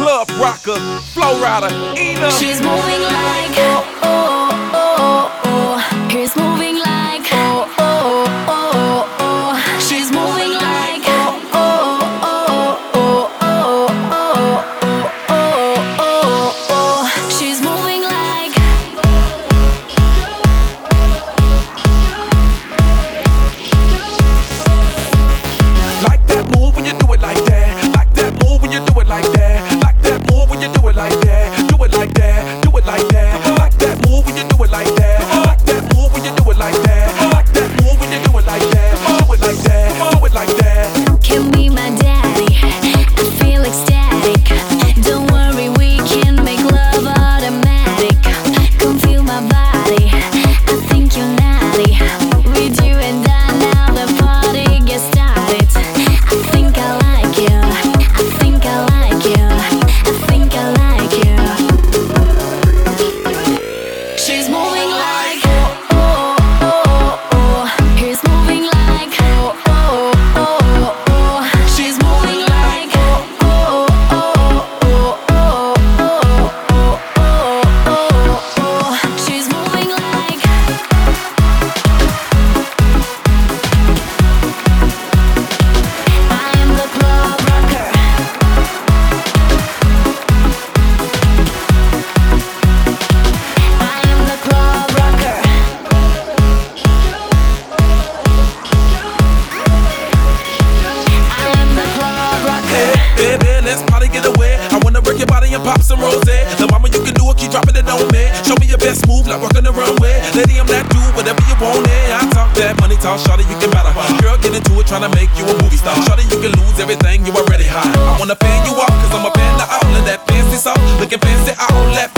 club rocker, flow rider, Ina. She's moving like oh oh oh oh. He's moving like oh oh oh oh. She's moving like oh oh oh oh oh oh oh oh oh. She's moving like. Like that move when you do it like that. Like that move when you do it like that. Like that move when you do it like that. Do it like that. Do it like that. Like that move when you do it like that. Like that move when you do it like that. Like that move when you do it like that. Do it like that. Do it like that. Can be my daddy. I feel ecstatic. Don't worry, we can make love automatic. Come feel my body. I think you're naughty. With you and I now the party gets started. I think I like you. I think I like you. I think I like you. She's moving like oh oh oh oh. He's moving like oh oh oh oh. She's moving like oh oh oh oh oh oh oh oh. She's moving like. I am the club rocker. I am the club rocker. I am the club rocker. Baby, let's party, get away. I wanna work your body and pop some rose. The mama, you can do it, keep dropping it on me. Show me your best move, like walking the runway. Lady, I'm that dude, whatever you want, I talk that money talk, shawty, you can matter. Girl, get into it, tryna make you a movie star. Shawty, you can lose everything, you already high. I wanna fan you off, cause I'm a fan of all of that fancy stuff. Looking fancy, all that